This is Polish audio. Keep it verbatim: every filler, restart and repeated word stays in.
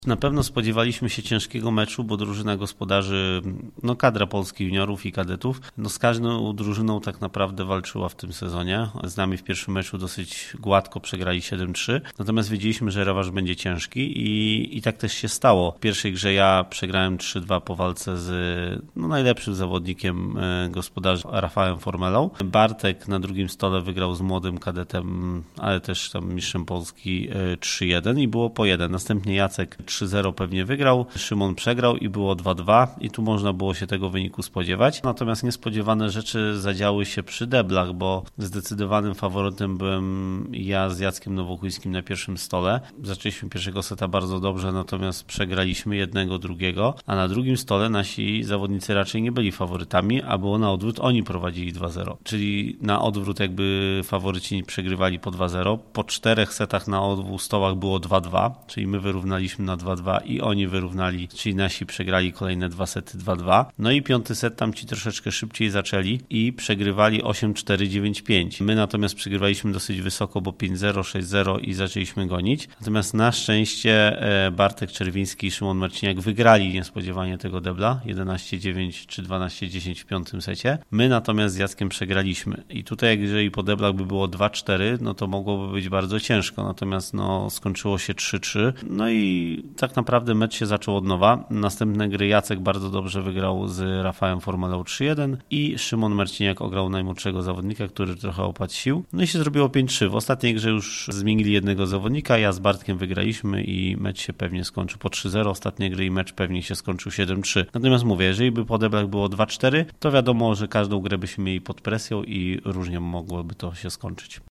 Na pewno spodziewaliśmy się ciężkiego meczu, bo drużyna gospodarzy, no kadra polskich juniorów i kadetów, no z każdą drużyną tak naprawdę walczyła w tym sezonie. Z nami w pierwszym meczu dosyć gładko przegrali siedem trzy, natomiast wiedzieliśmy, że rewanż będzie ciężki i, i tak też się stało. W pierwszej grze ja przegrałem trzy dwa po walce z no, najlepszym zawodnikiem gospodarzy Rafałem Formelą. Bartek na drugim stole wygrał z młodym kadetem, ale też tam mistrzem Polski trzy jeden i było po jeden. Następnie Jacek trzy zero pewnie wygrał, Szymon przegrał i było dwa dwa i tu można było się tego wyniku spodziewać. Natomiast niespodziewane rzeczy zadziały się przy deblach, bo zdecydowanym faworytem byłem ja z Jackiem Nowochójskim na pierwszym stole. Zaczęliśmy pierwszego seta bardzo dobrze, natomiast przegraliśmy jednego, drugiego, a na drugim stole nasi zawodnicy raczej nie byli faworytami, a było na odwrót, oni prowadzili dwa zero. Czyli na odwrót jakby faworyci przegrywali po dwa zero. Po czterech setach na obu stołach było dwa dwa, czyli my wyrównaliśmy na dwa dwa i oni wyrównali, czyli nasi przegrali kolejne dwa sety dwa dwa. No i piąty set tam ci troszeczkę szybciej zaczęli i przegrywali osiem cztery dziewięć pięć. My natomiast przegrywaliśmy dosyć wysoko, bo pięć zero, sześć zero i zaczęliśmy gonić. Natomiast na szczęście Bartek Czerwiński i Szymon Marciniak wygrali niespodziewanie tego debla jedenaście dziewięć czy dwanaście dziesięć w piątym secie. My natomiast z Jackiem przegraliśmy i tutaj jeżeli po deblach by było dwa cztery, no to mogłoby być bardzo ciężko. Natomiast no skończyło się trzy trzy. No i tak naprawdę mecz się zaczął od nowa. Następne gry Jacek bardzo dobrze wygrał z Rafałem Formelą trzy jeden i Szymon Marciniak ograł najmłodszego zawodnika, który trochę opadł sił. No i się zrobiło pięć trzy. W ostatniej grze już zmienili jednego zawodnika, ja z Bartkiem wygraliśmy i mecz się pewnie skończył po trzy zero. Ostatnie gry i mecz pewnie się skończył siedem trzy. Natomiast mówię, jeżeli by po deblach było dwa cztery, to wiadomo, że każdą grę byśmy mieli pod presją i różnie mogłoby to się skończyć.